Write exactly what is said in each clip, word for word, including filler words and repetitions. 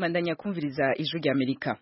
Mandanya kumviriza ijwi rya Amerika.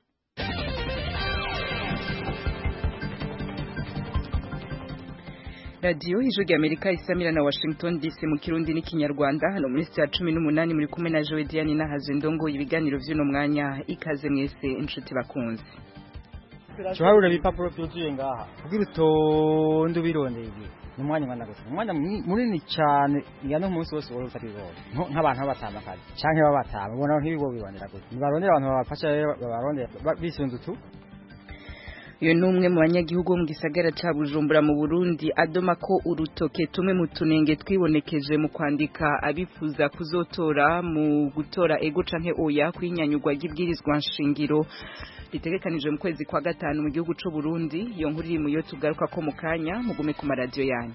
Radio ijwi rya Amerika isamira na Washington D C mu Kirundi n'ikinyarwanda hano muri saa cumi n'umunani muri kumwe na Joe Diane na Hazendongo ibiganiro vy'uno mwanya ikaze mwese inshuti bakunze. Chuharura bipapuro byuzuye ngaha kugira utonde birondeye ibi numwanya ngana gusa umwanya munini cyane ngano umunsi wose wose abibona nk'abantu batamba kazi canke babatamba ubona nk'ibigo bibonera gusa nibarondera abantu babafasha babarondera bisunze tu. Iyo numwe mu banyagihugu mu gisagara ca Bujumbura mu Burundi adoma ko urutoke tumwe mu tunenge twibonekeje mu kwandika abifuza kuzotora mu gutora ego canke oya kwinyanyugwa gibwirizwa nshingiro ritegekanije mu kwezi kwa gatanu mu gihugu c'u Burundi. Iyo nkuru iri mu yo tugaruka ko mu kanya mugume ku maradio yanyu.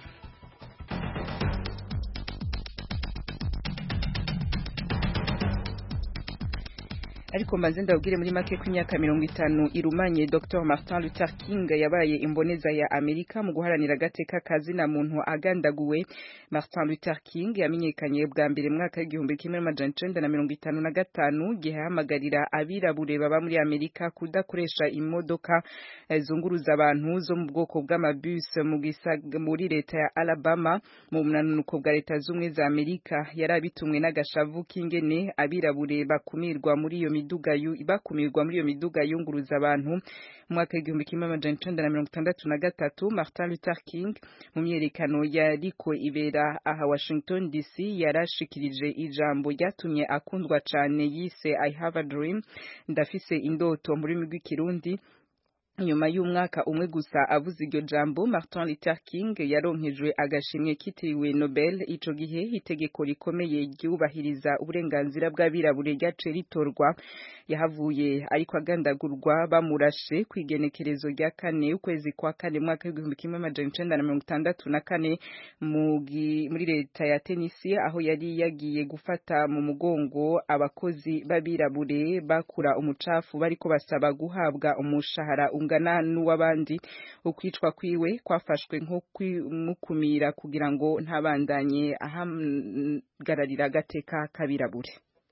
Ariko mbanze ndabwire muri make ko imyaka mirongo itanu irumanye Doctor Martin Luther King yabaye imboneza ya Amerika mu guharanira agateka kazi na muntu agandaguwe. Martin Luther King yamenyekanye bwa mbere mu mwaka w'igihumbi kimwe n'amajana icenda na mirongo itanu na gatanu gihe hamagarira abirabure baba muri Amerika kudakoresha imodoka zunguruza abantu zo mu bwoko bw'amabus mu gisaga muri leta ya Alabama mu munanuko bwa leta z'umwe za Amerika. Yarabitumwe n'agashavu k'ingene abirabure bakumirwa muri iyo miduga bakumirwa muri iyo miduga yunguruza abantu mu mwaka w'igihumbi kimwe n'amajana icenda na mirongo itandatu na gatatu. Martin Luther King mu myerekano yariko ibera aha Washington D C yarashikirije ijambo ryatumye akundwa cane yise I have a dream, ndafise indoto muri rurimi rw'ikirundi. Nyuma y'umwaka umwe gusa avuze iryo jambo Martin Luther King yaronkejwe agashimwe kitiriwe Nobel. Ico gihe itegeko rikomeye ryubahiriza uburenganzira bw'abirabure ryace ritorwa. Yahavuye ariko agandagurwa bamurashe kwigenekerezo rya kane ukwezi kwa kane mwaka w'igihumbi kimwe n'amajana icenda na mirongo itandatu na kane muri leta ya Tennessee aho yari yagiye gufata mu mugongo abakozi b'abirabure bakura umucafu bariko basaba guhabwa umushahara ungana n'uwabandi. Ukwicwa kwiwe kwafashwe nko kumukumira kugira ngo ntabandanye ahagararira agateka kabirabure.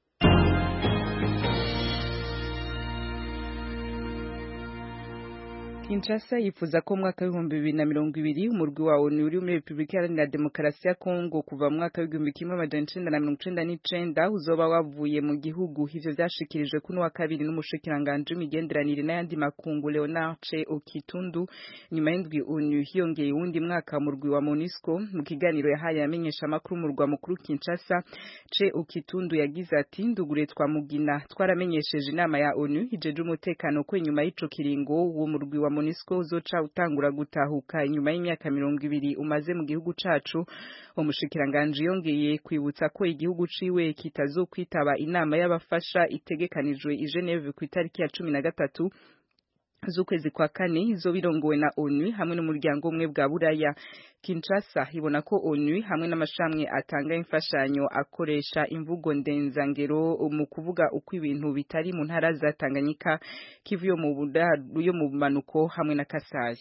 Kinshasa yifuza ko mwaka w'ibihumbi bibiri na mirongo ibiri umurwi wa ONU uri muri Republika Iharanira Demokarasi ya Kongo kuva mu mwaka w'igihumbi kimwe n'amajana icenda na mirongo icenda n'icenda uzoba wavuye mu gihugu. Ivyo vyashikirijwe kuno wa kabiri n'umushikiranganje w'imigenderanire n'ayandi makungu Leonard C Okitundu nyuma y'indwi ONU hiyongeye uwundi mwaka umurwi wa MONUSCO. Mu kiganiro yahaye amenyesha makuru mu murwa mukuru Kinshasa, C Okitundu yagize ati ndugure twamugina twaramenyesheje inama ya ONU ijeje umutekano ko nyuma y'ico kiringo uwo murwi wa MONUSCO uzoca utangura gutahuka inyuma y'imyaka mirongo ibiri umaze mu gihugu cacu. Umushikiranganje yongeye kwibutsa ko igihugu ciwe kitazokwitaba inama y'abafasha itegekanijwe i Geneve ku itariki ya cumi na gatatu z'ukwezi kwa kane izobirongowe na ONU hamwe n'umuryango umwe bwa Buraya. Kinshasa ibona ko ONU hamwe n'amashamwe atanga imfashanyo akoresha imvugo ndenzangero mu kuvuga uko ibintu bitari mu ntara za Tanganyika, Kivu yo mu Budaru yo mu Manuko hamwe na Kasai.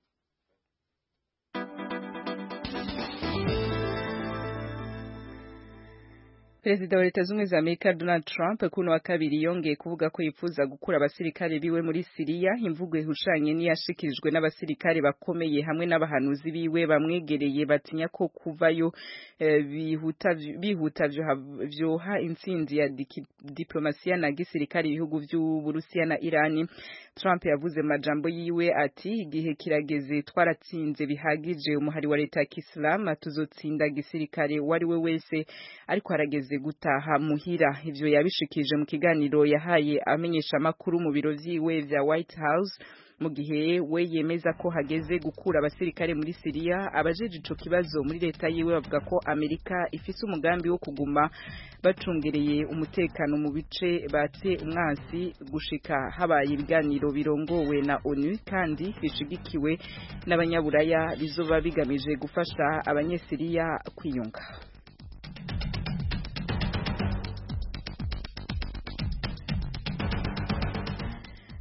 Perezida wa Leta Zunze za Amerika Donald Trump kuno wa kabiri yongeye kuvuga ko yifuza gukura abasirikare biwe muri Syria. Imvugo ihushanye ni yashikirijwe n'abasirikare bakomeye hamwe n'abahanuzi biwe bamwegereye batinya ko kuvayo eh, bihuta bihuta vyoha intsinzi ya diplomasiya na gisirikare ibihugu vy'u Burusiya na Irani. Trump yavuze majambo yiwe ati igihe kirageze twaratsinze bihagije umuhari wa leta ya Islam tuzotsinda gisirikare wari we wese ariko harageze gutaha muhira. Ivyo yabishikije mu kiganiro yahaye amenyesha makuru mu biro vyiwe vya White House mu gihe we yemeza ko hageze gukura abasirikare muri Syria. Abajeje ico kibazo muri leta yiwe bavuga ko Amerika ifise umugambi wo kuguma bacungereye umutekano mu bice batse umwansi gushika habaye ibiganiro birongowe na ONU kandi bishigikiwe n'abanyaburaya bizoba bigamije gufasha abanyesiriya kwiyunga.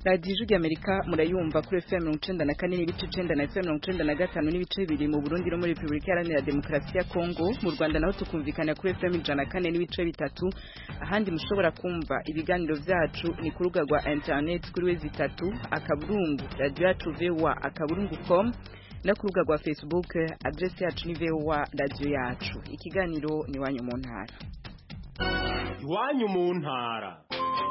Radio Ijwi Amerika murayumva kuri F M mirongo icenda na kane n'ibice icenda na F M mirongo icenda na gatanu n'ibice bibiri mu Burundi no muri Republika Iharanira Demokarasi ya Kongo. Mu Rwanda naho tukumvikana kuri F M ijana na kane n'ibice bitatu. Ahandi mushobora kumva ibiganiro vyacu ni ku rubuga rwa internet kuri wezi itatu akaburungu radio yacu V O A akaburungu com na ku rubuga rwa Facebook address yacu ni V O A radio yacu. Ikiganiro ni wanyu mu ntara. Iwanyu mu ntara.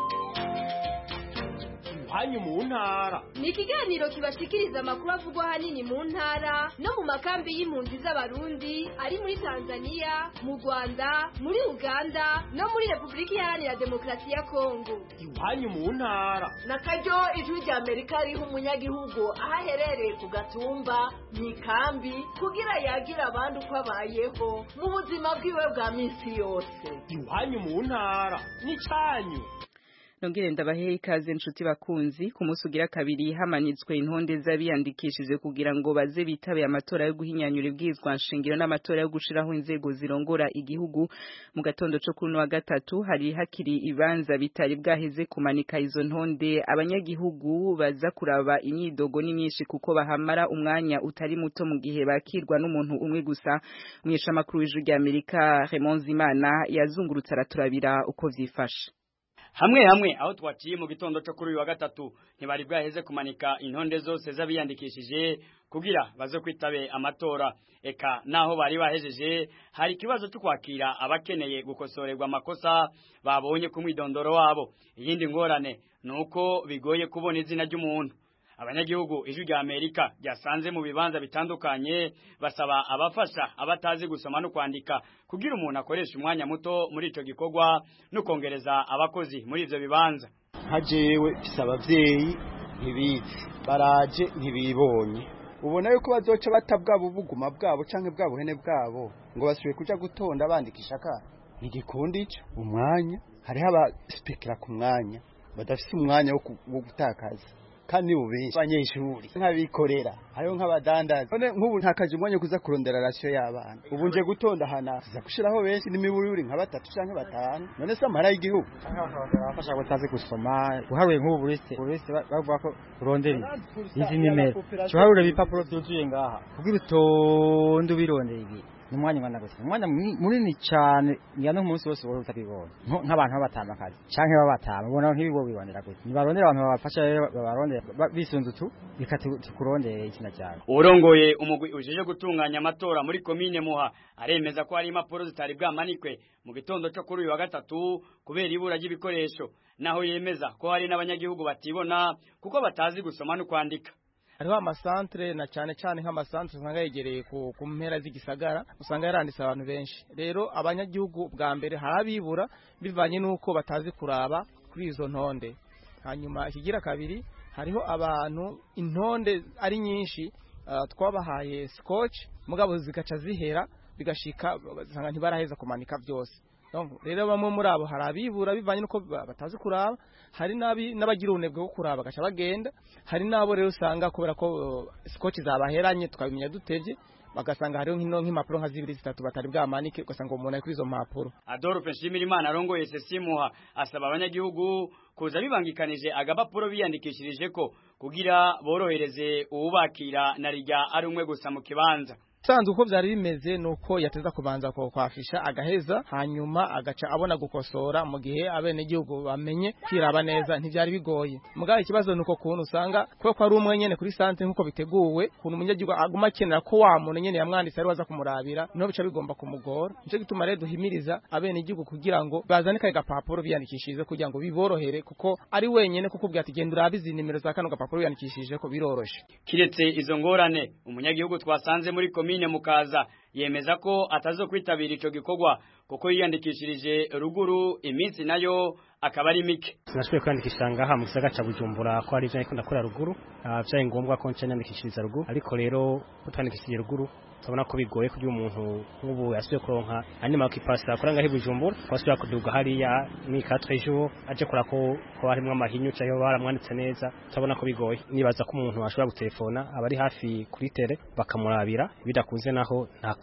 Iwanyu mu ntara. Ni ikiganiro kibashikiriza amakuru avugwa hanini mu ntara no mu makambi y'impunzi z'abarundi ari muri Tanzania, mu Rwanda, muri Uganda no muri Republika Iharanira Demokarasi ya Kongo. Iwanyu mu ntara. Nakaryo Ijwi rya Amerika riha umunyagihugu ahaherereye ku gatumba mu ikambi kugira yagira abandi uko abayeho mu buzima bwiwe bwa minsi yose. Iwanyu mu ntara ni cyanyu. Nongere ndabahe ikaze nshuti bakunzi ku munsi ugira kabiri hamanitswe intonde z'abiyandikishije kugira ngo baze bitabe amatora yo guhinyanyura ibwizwa nshingiro n'amatora yo gushiraho inzego zirongora igihugu. Mu gatondo cyo kuri wa gatatu hari hakiri ibanza bitari bwaheze kumanika izo ntonde. Abanyagihugu baza kuraba imyidogo ni myinshi kuko bahamara umwanya utari muto mu gihe bakirwa n'umuntu umwe gusa. Umwesha makuru w'Ijwi rya Amerika Raymond Zimana yazungurutse araturabira uko vyifashe. Hamwe hamwe aho twaciye mu gitondo cyo kuri uyu wa gatatu ntibari bwaheze kumanika intonde zose z'abiyandikishije kugira bazo kwitabe amatora. Eka naho bari bahejeje hari kibazo cyo kwakira abakeneye gukosorerwa amakosa babonye ku mwidondoro wabo. Iyindi ngorane nuko bigoye kubona izina ry'umuntu. Abanyagihugu Ijwi rya Amerika ryasanze mu bibanza bitandukanye basaba abafasha abatazi gusoma no kwandika kugira umuntu akoresha umwanya muto muri ico gikorwa no kongereza abakozi muri ivyo bibanza. Hajewe bisaba abavyeyi ntibizi baraje ntibibonye ubona yuko bazoca batabwa bubuguma bwabo canke bwa buhene bwabo ngo basubiye kuja gutonda bandikisha ka ntigikundi ico umwanya hari haba speaker ku mwanya badafise umwanya wo gutakaza kandi ubenshi abanyeshuri nk'abikorera hariho nk'abadandaza none nk'ubu ntakaje umwanya kuza kurondera ratio y'abana ubu nje gutonda hana za gushiraho benshi n'imibururi nka batatu canke batanu none se amara y'igihugu abafasha batazi gusoma uharuye nk'ubu buriste buriste bavuga ko urondera izi nimero uharuye ibipapuro byuzuye ngaha kugira utonde ubirondera ibi numwanya ngana gusa umwanya munini cyane ngano umunsi wose wari utabibona nk'abantu babatambakazi canke babatama ubona nk'ibibo bibonera gute nibarondera abantu babafasha babarondera bisunzu tu bikatukurondera ikina cyane. Urongoye umugwi ujeje gutunganya amatora muri commune Muha aremeza ko hari impapuro zitari bwamanikwe mu gitondo cyo kuri uyu wa gatatu kubera ibura ry'ibikoresho, naho yemeza ko hari n'abanyagihugu batibona kuko batazi gusoma no kwandika. Hariho amasantre na cyane cyane nk'amasantre usanga yegereye ku mpera z'igisagara usanga yaranditse abantu benshi. Rero abanyagihugu bwa mbere harabibura bivanye nuko batazi kuraba kuri izo ntonde. Hanyuma ikigira kabiri hariho abantu intonde ari nyinshi uh, twabahaye scotch mugabo zikaca zihera bigashika usanga ntibaraheza kumanika byose. Rero bamwe muri abo harabibura bivanye nuko batazi kuraba, hari nabi nabagira unebwe ko kuraba gacha bagenda, hari nabo rero usanga kubera ko scotch zabaheranye tukabimenya dutevye bagasanga hariho nkino nk'impapuro nka zibiri zitatu batari bwamanike ugasanga umuntu ari kuri izo mpapuro. Adolphe Nshimirimana arongoye S S Muha asaba abanyagihugu kuza bibangikanije agapapuro biyandikishirije ko kugira borohereze ubakira na rijya ari umwe gusa mu kibanza. Sanzu uko byari bimeze nuko yateza kubanza ko kwafisha agaheza hanyuma agaca abona gukosora mu gihe abene gihugu bamenye kwiraba neza ntibyari bigoye. Mugaye ikibazo nuko kuntu usanga ko ko ari umwe nyene kuri sante nkuko biteguwe kuntu umunyagihugu aguma kenera ko wa muntu nyene yamwanditse ari waza kumurabira no bica bigomba kumugora. Nico gituma rero duhimiriza abene gihugu kugira ngo bazane kaga papuro biyandikishije kugira ngo biborohere kuko ari wenyene kuko bwati genda urabizi nimero za kano gapapuro biyandikishije ko biroroshe. Kiretse izo ngorane umunyagihugu twasanze muri komine Mukaza yemeza ko atazo kwitabira ico gikorwa kuko yiyandikishirije ruguru iminsi nayo akaba ari mike. Sinashoboye kwandikisha ngaha mu gisagara ca Bujumbura ko ari byo ariko ndakora ruguru byaye ngombwa ko ncanyandikishiriza ruguru ariko rero utandikishije ruguru tubona ko bigoye kugira umuntu nk'ubu yasubiye kuronka anima kipasa akora ngahe Bujumbura kwasubira kuduga hariya ni quatre jours aje kora ko ko harimo amahinyu cyayo baramwanditse neza tubona ko bigoye nibaza ko umuntu ashobora gutelefona abari hafi kuri tele bakamurabira bidakunze naho nta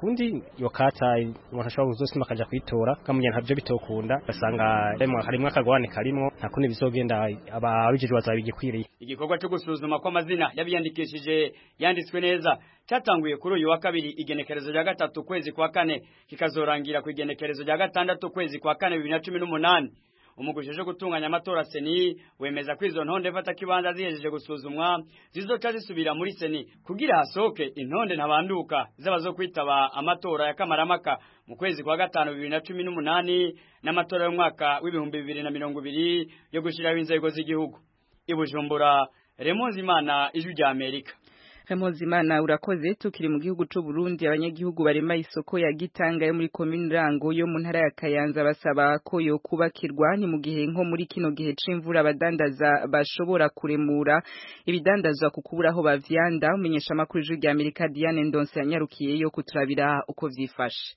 kundi yo kata umuntu ashobora kuzosima akaja kwitora kamunya ntavyo bitokunda basanga harimo akagwane karimo nta kundi bizogenda ababijejwe bazabigikwiriye. Igikorwa cyo gusuzuma kwa mazina yabiyandikishije yanditswe neza cyatanguye kuri uyu wa kabiri igenekerezo rya gatatu kwezi kwa kane kikazorangira ku igenekerezo rya gatandatu kwezi kwa kane bibiri na cumi n'umunani. Umugusheje gutunganya amatora seni wemeza ko izo ntonde fata kibanza zihejeje gusuzumwa zizoca zisubira muri seni kugira hasoke intonde ntabanduka zabazo kwitaba amatora ya kamaramaka mu kwezi kwa gatanu bibiri na cumi n'umunani n'amatora y'umwaka w'ibihumbi bibiri na mirongo ibiri yo gushiraho inzego z'igihugu. I Bujumbura, Remonzi Imana, Ijwi rya Amerika. Hemozimana urakoze. Tukiri mu gihugu c'u Burundi, abanyagihugu barema isoko ya Gitanga yo muri commune Rango yo mu ntara ya Kayanza basaba ko yo kubakirwa ni mu gihe nko muri kino gihe c'imvura abadandaza bashobora kuremura ibidandazwa kukuburaho bavyanda. Umenyesha makuru Ijwi rya Amerika Diane Ndonse yanyarukiye yo kuturabira uko vyifashe.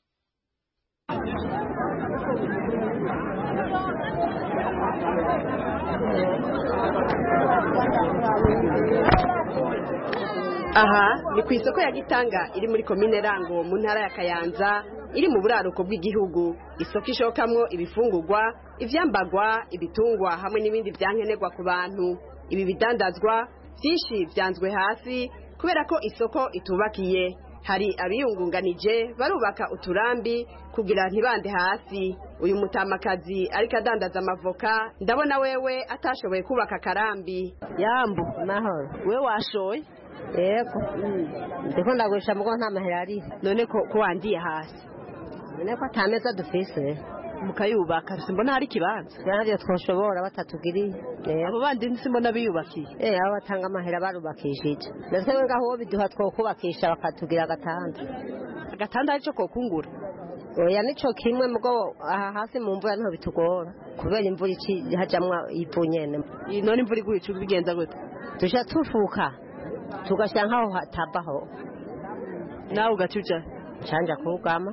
Aha ni ku isoko ya Gitanga iri muri commune Rango mu ntara ya Kayanza iri mu buraruko bw'igihugu. Isoko ishokamwo ibifungurwa, ivyambagwa, ibitungwa hamwe n'ibindi byankenerwa ku bantu. Ibi bidandazwa byinshi byanzwe hasi kubera ko isoko itubakiye. Hari abiyungunganije barubaka uturambi kugira ntibande hasi. Uyu mutamakazi ariko adandaza amavoka ndabona wewe atashoboye kubaka karambi. Yambu mahoro we washoye yego ndiko ndagurisha mugo nta mahera ari none ko ko wandiye hasi none ko atameza dufise mukayubaka simbona hari kibanza kandi twoshobora batatugiriye abo bandi simbona biyubakiye eh abo batanga amahera barubakishije ndetse ngaho biduha twokubakisha bakatugira gatanda gatanda aricyo kokungura oya nico kimwe mugo aha hasi mu mvura nto bitugora kubera imvura iki hajamwa ivu nyene none imvura iguye cyo bigenza gute tusha tufuka tugashyira nkaho hatabaho nawe ugacuca canja kugama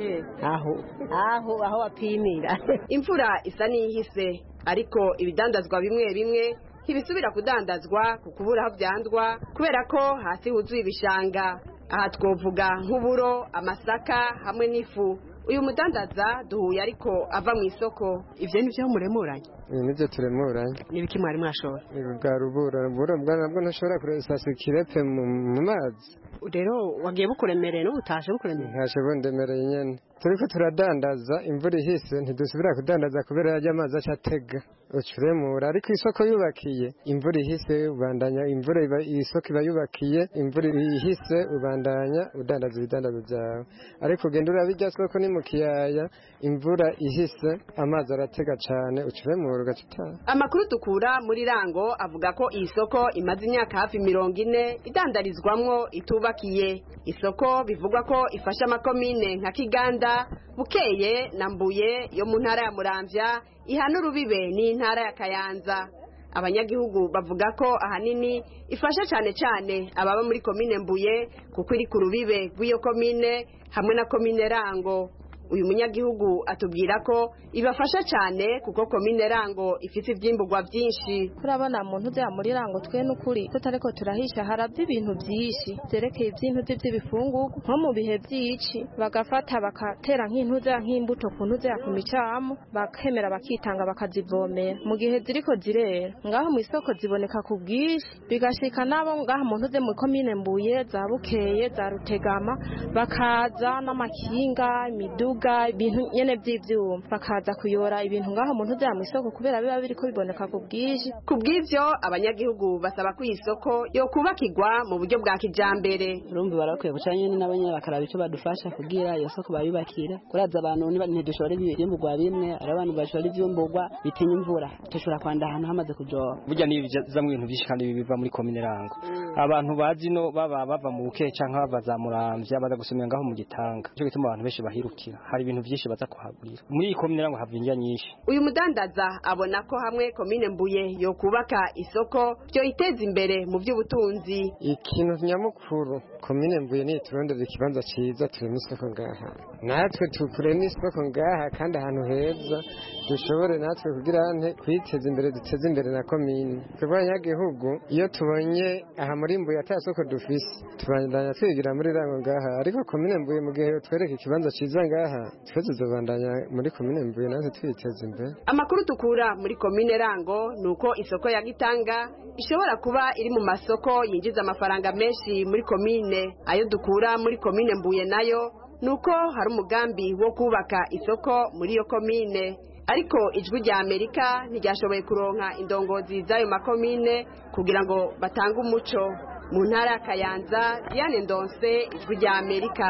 aho aho aho wapimira. Imvura isa n'ihise ariko ibidandazwa bimwe bimwe ntibisubira kudandazwa kukubura aho byandwa kubera ko hasi huzuye ibishanga. Aha twovuga nk'uburo, amasaka hamwe n'ifu. Uyu mudandaza duhuye ariko ava mu isoko. Ivyo nivyo muremuranye? Nivyo turemuranye. Nibiki mwari mwashora? Bwa rubura, rubura bwanabwo ntashobora kuresa kirepe mu mazi. Rero wagiye bukuremereye no butashe bukuremereye? Ntashe bundemereye nyene. Turiko turadandaza imvura ihise ntidusubira kudandaza kubera yaje amazi acatega. Ucuremura ariko isoko yubakiye imvura ihise ubandanya imvura iba isoko iba yubakiye imvura ihise ubandanya udandaza ibidandazo byawe ariko ugenda urabijya soko ni mu kiyaya imvura ihise amazi aratega cyane ucuremura ugacita. Amakuru dukura muri Rango avuga ko iyi soko imaze imyaka hafi mirongo ine idandarizwamwo itubakiye. Isoko bivugwa ko ifasha amakomine nka Kiganda, Bukeye na Mbuye yo mu ntara ya Muramvya ihana urubibe ni intara ya Kayanza. Abanyagihugu bavuga ko ahanini ifasha cyane cyane ababa muri komine Mbuye kuko iri ku rubibe rw'iyo komine hamwe na komine Rango. Uyu munyagihugu atubwira ko ibafasha cyane kuko komine Rango ifite ibyimburwa byinshi. Kurabona muntu bya muri Rango twe n'ukuri tutareko turahisha harabye ibintu byinshi zerekeye ibyintu by'ibifungurwa nko mu bihe by'ici bagafata bakatera nk'intuze nk'imbuto ku ntuze ya kumicamo bakemera bakitanga bakazivomera mu gihe ziriko zirera ngaho mu isoko ziboneka ku bwinshi bigashika nabo ngaho mu ntuze mu komine Mbuye za Bukeye za Rutegama bakaza n'amakinga imiduga ibintu nyene by'ivyuma bakaza kuyora ibintu ngaho mu ntuze mu isoko kubera biba biriko biboneka ku bwinshi. Ku bw'ivyo abanyagihugu basaba ko isoko yo kubakirwa mu buryo bwa kijambere. Urumva barakwiye gucanye n'abanye bakaraba icyo badufasha kugira iyo soko bayubakira kuraza abantu niba ntidushora ibyimburwa bimwe ari abantu bashora ibyimburwa bitinya imvura dushora kwanda ahantu hamaze kujoba. Burya ni biza mu bintu byinshi kandi biva muri komine Rango. Abantu bazi no baba bava mu Bukeye canke bava za Muramvya baza gusomera ngaho mu Gitanga. Cyo gituma abantu benshi bahirukira. hari ibintu byinshi baza kuhagurira muri iyi komine ngo hava indya nyinshi. Uyu mudandaza abona ko hamwe komine Mbuye yo kubaka isoko byo iteza imbere mu by'ubutunzi. Ikintu nyamukuru komine Mbuye ni turondera ikibanza ciza turema isoko ngaha, natwe tukurema isoko ngaha kandi ahantu heza dushobore natwe kugira ante kwiteza imbere duteze imbere na komine. Abanyagihugu iyo tubonye aha muri Mbuye ata soko dufise tubandanya twigira muri rango ngaha, ariko komine Mbuye mu gihe twereka ikibanza ciza ngaha twe tuzobandanya muri komine Mbuye natwe twiteza imbere. Amakuru tukura muri komine Rango nuko isoko ya Gitanga ishobora kuba iri mu masoko yinjiza amafaranga menshi muri komine. Ayo dukura muri komine Mbuye nayo nuko hari umugambi wo kubaka isoko muri iyo komine, ariko ijwi rya Amerika ntiryashoboye kuronka indongozi z'ayo makomine kugira ngo batange umuco. Mu ntara ya Kayanza, Diane Ndonse, ijwi rya Amerika.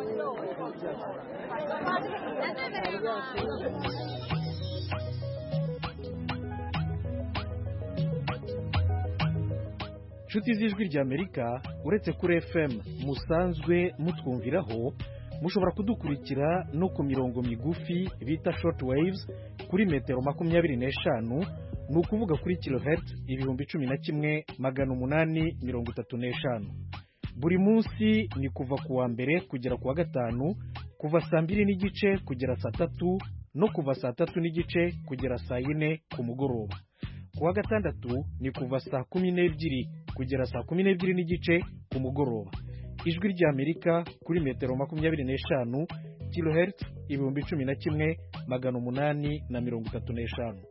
Nshuti z'ijwi rya Amerika, uretse kuri F M musanzwe mutwumviraho, mushobora kudukurikira no ku mirongo migufi bita short waves kuri metero makumyabiri n'eshanu, ni ukuvuga kuri kilohertz ibihumbi cumi na kimwe magana umunani mirongo itatu n'eshanu. Buri munsi ni kuva ku wa mbere kugera ku wa gatanu, kuva saa mbiri n'igice kugera saa tatu no kuva saa tatu n'igice kugera saa yine ku mugoroba. Ku wa gatandatu ni kuva saa kumi n'ebyiri kugera saa kumi n'ebyiri n'igice ku mugoroba. Ijwi rya Amerika kuri metero makumyabiri n'eshanu, kilohertz ibihumbi cumi na kimwe magana umunani na mirongo itatu n'eshanu.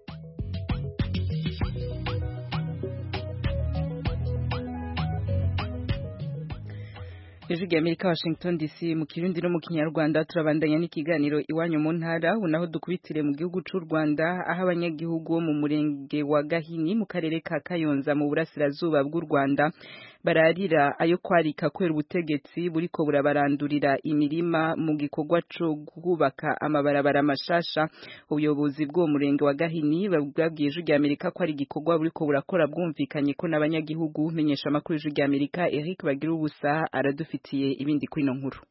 Ijwi rya Amerika, Washington D C, mu Kirundi no mu Kinyarwanda. Turabandanya n'ikiganiro iwanyu mu ntara, unaho dukubitire mu gihugu c'u Rwanda, aho abanyagihugu bo mu murenge wa Gahini mu karere ka Kayonza mu burasirazuba bw'u Rwanda bararira ayo kwarika kwera ubutegetsi buriko burabarandurira imirima mu gikorwa co kubaka amabarabara mashasha. Ubuyobozi bw'uwo murenge wa Gahini babwiye Ijwi rya Amerika ko ari igikorwa buriko burakora bwumvikanye ko n'abanyagihugu. Menyesha amakuru Ijwi rya Amerika Eric Bagirubusa aradufitiye ibindi kuri no nkuru.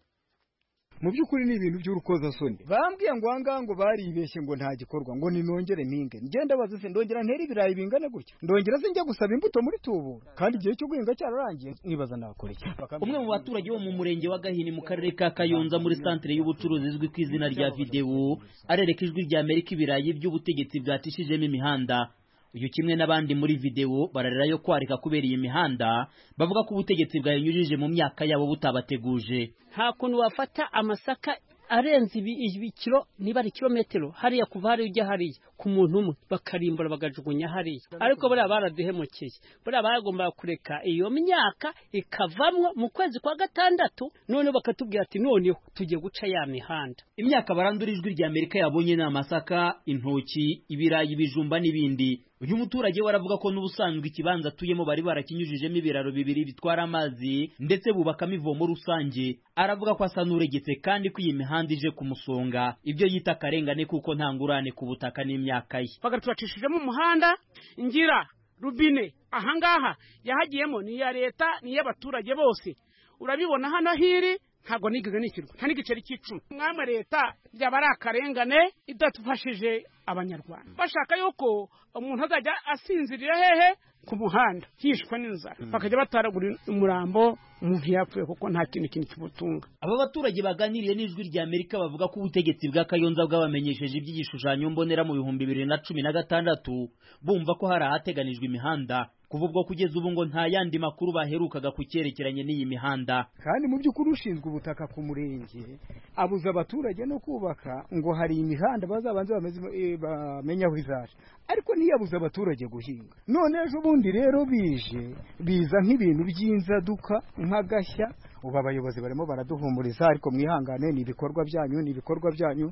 Mu byukuri ni ibintu by'urukozasoni. Bambwiye ngo anga ngo baribeshye ngo nta gikorwa ngo ninongere minge. Ngenda bazuze ndongera ntera ibirayi bingane gutya. Ndongera sinjya gusaba imbuto muri Tubura. Kandi igihe cyo guhinga cyararangiye nibaza nakora iki. Umwe mu baturage bo mu murenge wa Gahini mu karere ka Kayonza muri centre y'ubucuruzi izwi ku izina rya Video arereka Ijwi rya Amerika ibirayi by'ubutegetsi bwatishijemo imihanda. Uyu kimwe n'abandi muri video bararira yo kwarika kubera iyi mihanda, bavuga ko ubutegetsi bwayinyujije mu myaka yabo butabateguje. Nta kuntu wafata amasaka arenze ibikiro niba ari kilometero hariya kuva hari ujya hariya ku muntu umwe bakarimbura bagajugunya hariya, ariko bari baraduhemukeye. Bari bagomba kureka iyo myaka ikavamwe mu kwezi kwa gatandatu, none bakatubwira ati noneho tugiye guca ya mihanda. Imyaka barandura Ijwi rya Amerika yabonye na amasaka, intoki, ibirayi, bijumba n'ibindi. Uyu muturage waravuga ko n'ubusanzwe ikibanza atuyemo bari barakinyujijemo ibiraro bibiri bitwara amazi ndetse bubakamo ivomo rusange. Aravuga ko asa n'uregetse kandi ko iyi mihanda ije kumusonga, ibyo yita akarengane kuko nta ngurane ku butaka n'imyaka ye. Bagatubacishijemo umuhanda, ngira rubine ahangaha yahagiyemo ni ya leta ni y'abaturage bose. Urabibona hano hiri ntago nigeze nikirwa nta n'igiceri cy'icumi. Mwamwe leta byaba ari akarengane idatufashije abanyarwanda. Bashaka yuko umuntu azajya asinzirira hehe ku muhanda yishwe n'inzara, bakajya bataragura umurambo umuntu yapfuye kuko nta kintu kintu kibutunga. Aba baturage baganiriye n'Ijwi rya Amerika bavuga ko ubutegetsi bwa Kayonza bwabamenyesheje iby'igishushanyo mbonera mu bihumbi bibiri na cumi na gatandatu, bumva ko hari ahateganijwe imihanda. Kuva ubwo kugeza ubu ngo nta yandi makuru baherukaga ku cyerekeranye n'iyi mihanda. Kandi mu by'ukuri ushinzwe ubutaka ku murenge abuza abaturage no kubaka ngo hari imihanda bazabanze bamenya aho izaje, ariko niyabuza abaturage guhinga. None ejo bundi rero bije biza nk'ibintu by'inzaduka nk'agashya. Ubu abayobozi barimo baraduhumuriza, ariko mwihangane ni ibikorwa byanyu ni ibikorwa byanyu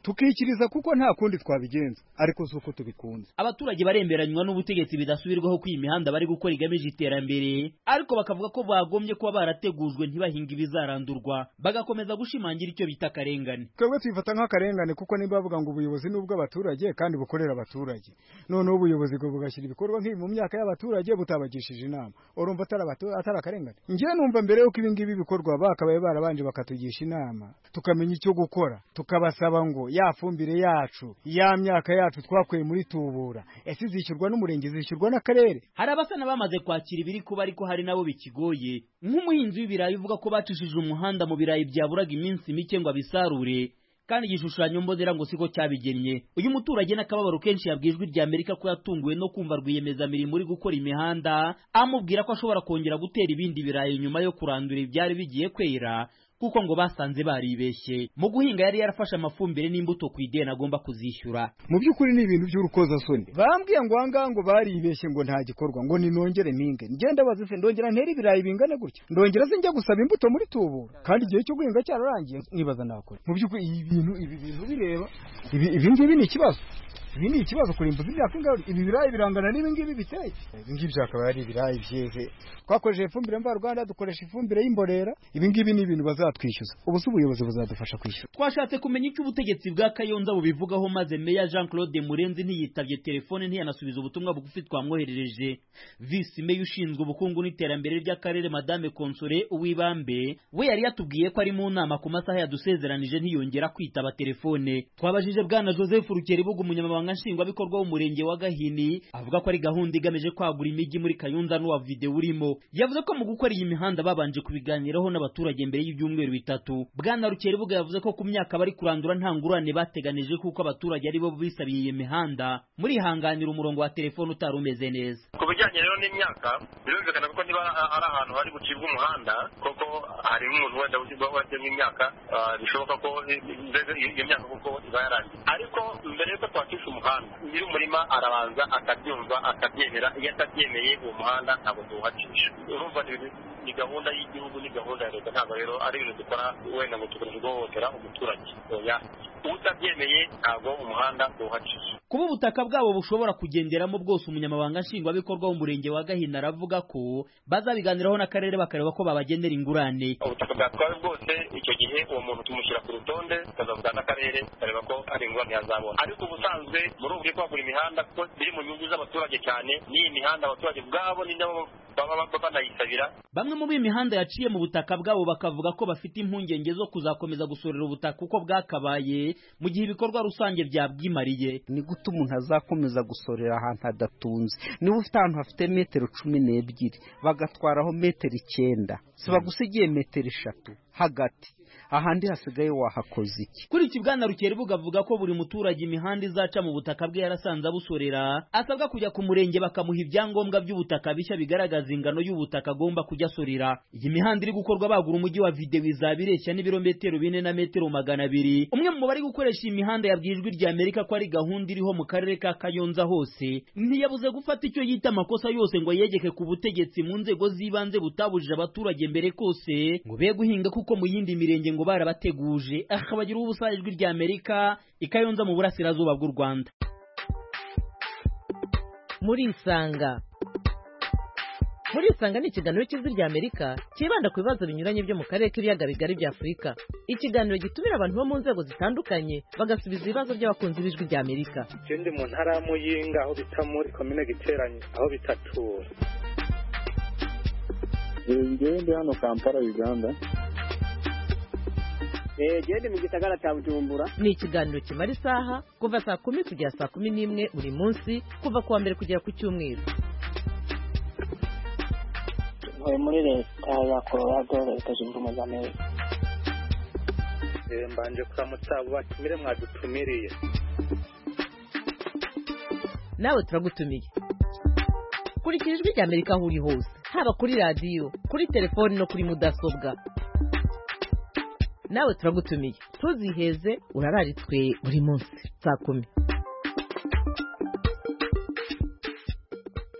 tukikiriza kuko nta kundi twabigenza ariko suko tubikunze. Abaturage baremberanywa n'ubutegetsi bidasubirwaho ko imihanda bari gukora igamije iterambere ariko bakavuga ko bagombye kuba barategujwe ntibahinga ibizarandurwa bagakomeza gushimangira icyo bita karengane. Twebwe twifata nk'akarengane kuko niba bavuga ngo ubuyobozi n'ubw'abaturage kandi bukorera abaturage, noneho ubuyobozi bwo bugashyira ibikorwa nk'ibi mu myaka y'abaturage butabagishije inama, urumva atari akarengane? Ngiye numva mbere yuko ibi ngibi bikorwa bakabaye barabanje bakatugisha inama tukamenya icyo gukora, tukabasaba ngo ya fumbire yacu ya myaka yacu twakuye muri Tubura ese zishyurwa n'umurenge zishyurwa n'akarere. Hari abasana bamaze kwakira ibiri kuba ariko hari nabo bikigoye, nk'umuhinzi w'ibirayi uvuga ko bacishije umuhanda mu birayi byaburaga iminsi mike ngo abisarure kandi igishushanyo mbonera ngo siko cyabigennye. Uyu muturage n'akababaro kenshi yabwijwe irya Amerika ko yatunguwe no kumva rwiyemeza mirimo uri gukora imihanda amubwira ko ashobora kongera gutera ibindi birayi nyuma yo kurandura ibyari bigiye kwera kuko ngo basanze baribeshye mu guhinga. Yari yarafashe amafumbire n'imbuto ku ideni agomba kuzishyura. Mu by'ukuri ni ibintu by'urukozasoni. Bambwiye ngo anga ngo baribeshye ngo nta gikorwa ngo ninongere ninge ngenda bazife ndongera ntera ibirayi bingana gutya ndongera se njya gusaba imbuto muri Tubura kandi igihe cyo guhinga cyararangiye nibaza nakora. Mu by'ukuri ibi bintu ibi bintu bireba ibi ibi ngibi ni ikibazo. Ibi ni ikibazo kurimbuza imyaka ingahe ibi birayi birangana n'ibi ngibi biteye. Ibi ngibi byakaba ari ibirayi byeze twakoresheje ifumbire mva Rwanda dukoresha ifumbire y'imborera. Ibi ngibi ni ibintu bazatwishyuza ubu se ubuyobozi buzadufasha kwishyura. Twashatse kumenya icyo ubutegetsi bwa Kayonza bubivugaho maze Meya Jean Claude Murenzi ntiyitavye telefone ntiyanasubiza ubutumwa bugufi twamwoherereje. Vice Meya ushinzwe ubukungu n'iterambere ry'akarere Madame Console Uwibambe we yari yatubwiye ko ari mu nama ku masaha yadusezeranije ntiyongera kwitaba telefone. Twabajije bwana Joseph Rukeribuga umunyamabanga nshingwabikorwa w'umurenge wa Gahini avuga ko ari gahunda igamije kwagura imijyi muri Kayonza n'uwa video urimo. Yavuze ko mu gukora iyi mihanda babanje kubiganiraho n'abaturage mbere y'ibyumweru bitatu. Bwana Rukeribuga yavuze ko ku myaka bari kurandura nta ngurane bateganije kuko abaturage ari bo bisabiye iyi mihanda. Muri hanganira umurongo wa telefone utari umeze neza. Ku bijyanye rero n'imyaka birumvikana kuko niba ari ahantu hari gucibwa umuhanda koko hari umuntu wenda wajya n'imyaka bishoboka ko iyo myaka kuko iba yarangiye, ariko mbere yuko twakisha umuhanda nyiri umurima arabanza akabyumva akabyemera. Iyo atabyemeye uwo muhanda ntabwo tuwuhacisha. Urumva ni gahunda y'igihugu ni gahunda ya leta, ntabwo rero ari ibintu dukora wenda ngo tugamije guhohotera umuturage. Oya, utabyemeye ntabwo umuhanda tuwuhacisha. Kuba ubutaka bwabo bushobora kugenderamo bwose umunyamabanga nshingwabikorwa w'umurenge wa Gahini aravuga ko bazabiganiraho n'akarere bakareba ko babagenera ingurane. Ubutaka bwatwawe bwose icyo gihe uwo muntu tumushyira ku rutonde tukazavuga n'akarere tukareba ko ari ingurane yazabona. Ariko ubusanzwe muri ubu bwo kwagura imihanda kuko biri mu nyungu z'abaturage cyane, n'iyi mihanda abaturage bwabo ni nabo baba banayisabira. Bamwe mu b'imihanda yaciye mu butaka bwabo bakavuga ko bafite impungenge zo kuzakomeza gusorera ubutaka uko bwakabaye mu gihe ibikorwa rusange byabwimariye. Ni gute umuntu azakomeza gusorera ahantu adatunze? Niba ufite ahantu hafite metero cumi n'ebyiri bagatwaraho metero icyenda si bagusigiye metero eshatu hagati, ahandi hasigaye wahakoze iki? Kuri iki bwana Rukeribuga avuga ko buri muturage imihanda izaca mu butaka bwe yarasanze abusorera asabwa kujya ku murenge bakamuha ibyangombwa by'ubutaka bishya bigaragaza ingano y'ubutaka agomba kujya asorera. Iyi mihanda iri gukorwa bagura umujyi wa Video izabireshya n'ibirometero bine na metero magana abiri. Umwe mu bari gukoresha iyi mihanda yabwijwe irya Amerika ko ari gahunda iriho mu karere ka Kayonza hose, ntiyabuze gufata icyo yita amakosa yose ngo yegeke ku butegetsi mu nzego z'ibanze butabujije abaturage mbere kose ngo be guhinga kuko mu yindi mirenge ngo barabateguje. Akabagira ubusa ijwi rya Amerika ikayonza mu burasirazuba bw'u Rwanda. Muri Isanga Muri Isanga ni ikiganiro cy'ijwi rya Amerika kibanda ku bibazo binyuranye byo mu karere k'ibiyaga bigari bya Afurika. Ikiganiro gitumira abantu bo mu nzego zitandukanye bagasubiza ibibazo by'abakunzi b'ijwi rya Amerika. Ndi mu ntara ya Muyinga aho bita muri komine Giteranye aho bitatura. Ndi hano Kampala Uganda. Eh, gende mu gisagara cya Bujumbura. Ni ikiganiro kimara isaha kuva saa kumi kugera saa kumi n'imwe buri munsi kuva kuwa mbere kugera ku cyumweru. Ntuye muri leta ya Colorado, leta zunze ubumwe za Amerika. Eh, mbanje kuramutsa abo batumire mwadutumiriye. Nawe turagutumiye. Kurikira ijwi rya Amerika aho uri hose, haba kuri radio, kuri telefone no kuri mudasobwa. Nawe turagutumiye. Tuziheze urararitswe buri munsi saa kumi.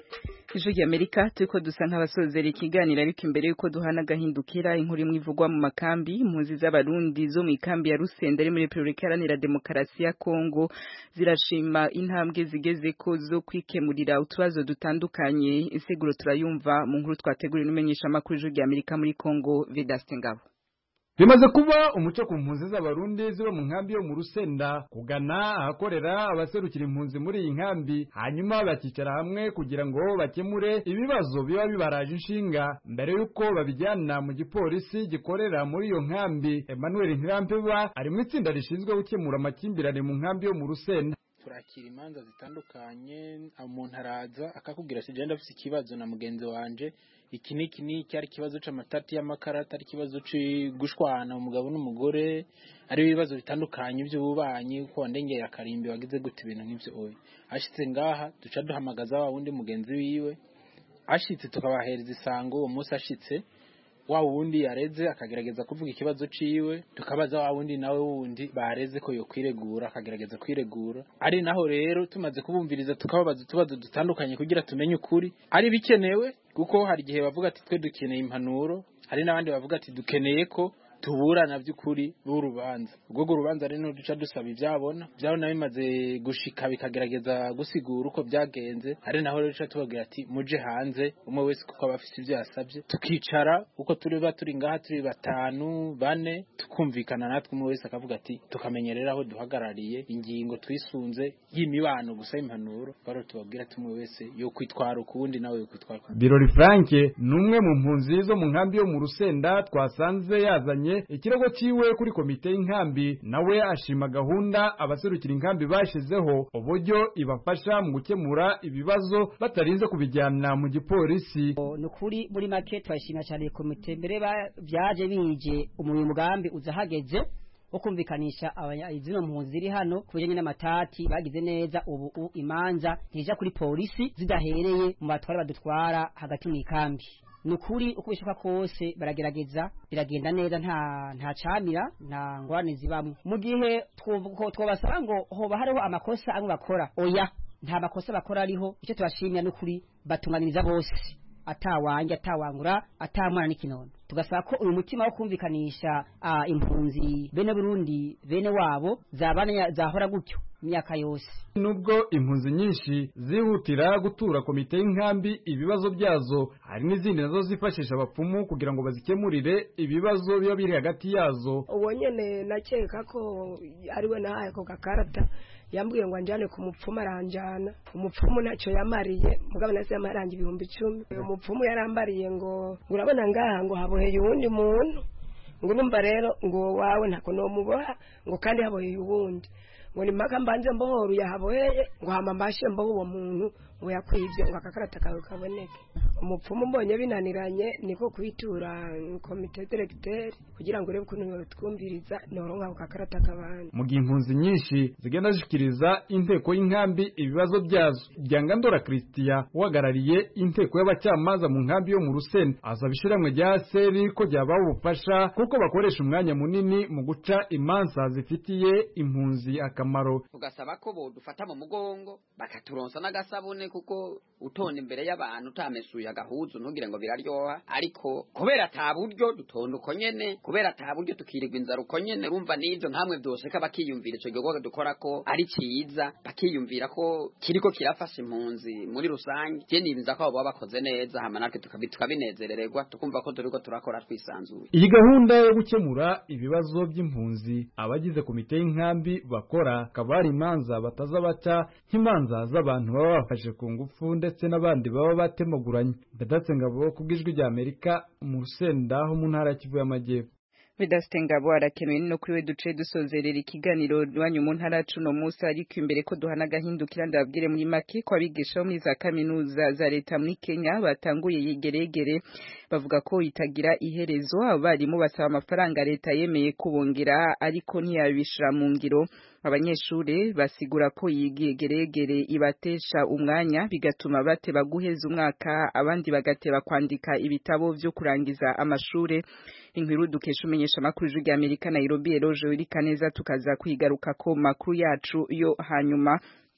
Ijwi ry'Amerika turiko dusa nk'abasozera ikiganiro ariko imbere yuko duhana gahindukira inkuru imwe ivugwa mu makambi impunzi z'abarundi zo mu ikambi ya Rusenda ari muri Republika Iharanira Demokarasi ya Kongo zirashima intambwe zigeze ko zo kwikemurira utubazo dutandukanye inseguro turayumva mu nkuru twateguriwe n'umenyesha makuru Ijwi ry'Amerika muri Kongo Vedaste Ngabo. Bimaze kuba umuco ku mpunzi z'abarundi ziba mu nkambi yo mu Rusenda kugana ahakorera abaserukira impunzi muri iyi nkambi hanyuma bakicara hamwe kugira ngo bakemure ibibazo biba bibaraje inshinga mbere yuko babijyana mu gipolisi gikorera muri iyo nkambi. Emmanuel Ntirampeba ari mu itsinda rishinzwe gukemura amakimbirane mu nkambi yo mu Rusenda. Turakira imanza zitandukanye umuntu araza akakubwira ati je ndafise ikibazo na mugenzi wanje iki niki ni cyari kibazo c'amatati y'amakarata ari kibazo c'igushwana umugabo n'umugore ari ibibazo bitandukanye by'ububanyi uko ndengera akarimbi wagize gute ibintu nk'ivyo oyi ashitse ngaha duca duhamagaza wa wundi mugenzi wiwe ashitse tukabahereza isango uwo munsi ashitse wa wundi yareze akagerageza kuvuga ikibazo ciwe tukabaza wa wundi nawe wundi bareze ko yo kwiregura akagerageza kwiregura ari naho rero tumaze kubumviriza tukababaza tubazo dutandukanye kugira tumenye ukuri ari bikenewe kuko hari gihe bavuga ati twe dukeneye impanuro hari nabandi bavuga ati dukeneye ko tuburana by'ukuri b'urubanza ubwo urubanza rero duca dusaba ibyabona byabona bimaze gushika bikagerageza gusigura uko byagenze ari naho rero tubagira ati muje hanze umwe wese kuko abafite ibyo yasabye tukicara uko turi ba turi ngaha turi batanu bane tukumvikana natwe umwe wese akavuga ati tukamenyerera aho duhagarariye ingingo twisunze y'imibano gusa impanuro baro tubabwira ati umwe wese yo kwitwara ukundi nawe yo kwitwara. Birori Frank numwe mu mpunzi zo mu nkambi yo mu Rusenda twasanze yazanye ikirego ciwe kuri komite y'inkambi nawe ashima gahunda abaserukira inkambi bashizeho uburyo ibafasha mu gukemura ibibazo batarinze kubijyana mu gipolisi. Nukuri muri make twashimira cyane komite mbere byaje bije umuye mugambi uzahageze ukumvikanisha abanyazino mpunzi ziri hano kubijanye n'amatati bagize neza ubu imanza ntija kuri polisi zidahereye mu batware badutwara hagati mu ikambi. Nukuri uko bishoka kose baragerageza biragenda neza nta nta camira nta ngwane zibamwe mu gihe twobasaba ngo hoba hariho amakosa amwe bakora oya nta makosa bakora ariho icyo tubashimira nukuri batunganiriza bose atawanje atawangura atamwana n'ikinono tugasaba ko uyu mutima wo kumvikanisha uh, impunzi bene Burundi bene wabo zabana zahora gutyo imyaka yose. Nubwo impunzi nyinshi zihutira gutura komite y'inkambi ibibazo byazo hari n'izindi nazo zifashisha abapfumu kugira ngo bazikemurire ibibazo biba biri hagati yazo. Uwo nyene nakeka ko ariwe nahaye ko gakarata yambwiye ngo anjane ku mupfumu aranjana umupfumu ntacyo yamariye mugabo nase yamaranje ibihumbi icumi uyo mupfumu yarambariye ngo urabona ngaha ngo haboheye uwundi muntu ngo numva rero ngo wawe ntako no muboha ngo kandi haboheye uwundi ngo ni maka mbanze mbohoru yahaboheye ngo hamamashe mbo uwo muntu ngo yakwivye ngo akakarata kawe kaboneke umupfumu mbonye binaniranye niko kwitura komite directeur kugira ngo urebe kuntu twumviriza noronka akakarata kabana. Mu gihe impunzi nyinshi zigenda zishikiriza inteko y'inkambi ibibazo byazo Byangandora Christian wagarariye inteko y'abacyamaza mu nkambi yo mu Rusenda asaba ishiramwe rya seri ko ryabaho ubufasha kuko bakoresha umwanya munini mu guca imanza zifitiye impunzi akamaro. Tugasaba ko bo dufata mu mugongo bakaturonsa n'agasabune kuko utonda imbere y'abantu utamesuye agahuzu ntugire ngo biraryoha ariko kubera ata buryo dutonda uko nyene kubera ata buryo tukirirwa inzara uko nyene rumva n'ivyo nkamwe byose ka bakiyumvira ico gikorwa dukora ko ari ciza bakiyumvira ko kiriko kirafasha impunzi muri rusange je nirinza ko baba bakoze neza hama natwe tukabinezerererwa tukumva ko turiko turakora twisanzuye. Iyi gahunda yo gukemura ibibazo by'impunzi abagize komite y'inkambi bakora kabari imanza bataza baca nk'imanza z'abantu baba bafashe ku ngufu ndetse n'abandi baba batemaguranye. Vedaste Ngabo kubw'ijwi rya Amerika mu Rusenda ho mu ntara ya Kivu y'Amajyepfo. Vedaste Ngabo arakenewe no kuri we duce dusozerera ikiganiro rwanyu mu ntara cuno musa ariko imbere ko duhana gahindukira ndababwire muri make ko abigisha muri za kaminuza za leta muri Kenya batanguye yegeregere bavuga ko itagira iherezo abarimu basaba amafaranga leta yemeye kubongera ariko ntiyabishira mu ngiro. Abanyeshure basigura ko yigeregere ibatesha umwanya bigatuma bateba guheza umwaka abandi bagateba kwandika ibitabo byo kurangiza amashure. Inkuru dukesha umenyesha makuru y'Ijwi Amerika Nairobi Eroje uri kaneza tukaza kwigaruka ko makuru yacu yo hanyuma.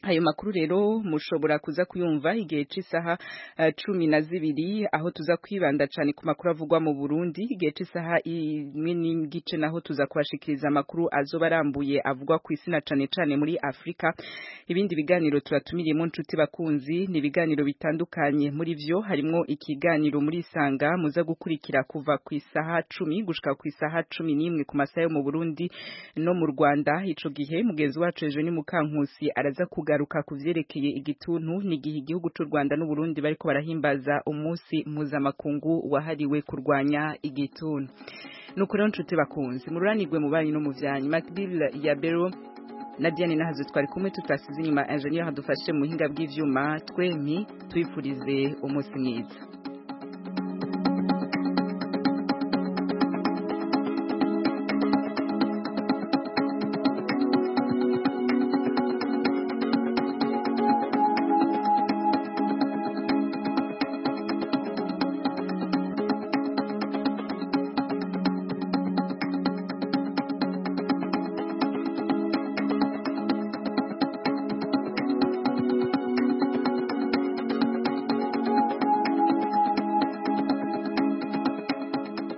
Ayo makuru rero mushobora kuza kuyumva igihe c'isaha uh, cumi na zibiri aho tuza kwibanda cane ku makuru avugwa mu Burundi igihe c'isaha imwe n'igice naho tuza kubashikiriza amakuru azoba arambuye avugwa ku isi na cane cane muri Afrika. Ibindi biganiro turatumiriye mu nshuti bakunzi ni ibiganiro bitandukanye, muri vyo harimwo ikiganiro muri Sanga muza gukurikira kuva ku isaha cumi gushika ku isaha cumi n'imwe ku masaha yo mu Burundi no mu Rwanda. Ico gihe mugenzi wacu ejo ni Mukankusi araza kuga garuka kuvyerekeye igituntu n'igihe igihugu c'u Rwanda n'u Burundi bariko barahimbaza umunsi mpuzamakungu wahariwe kurwanya igituntu. Nuko rero nshuti bakunzi mururanirwe mu banyi no mu vyanyi Macbill ya Bero na Diane Nahazo twari kumwe tutasize inyuma engineer hadufashe mu hinga bw'ivyuma twemi twifurize umunsi mwiza.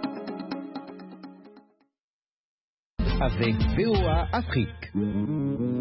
Avec V O A Afrique.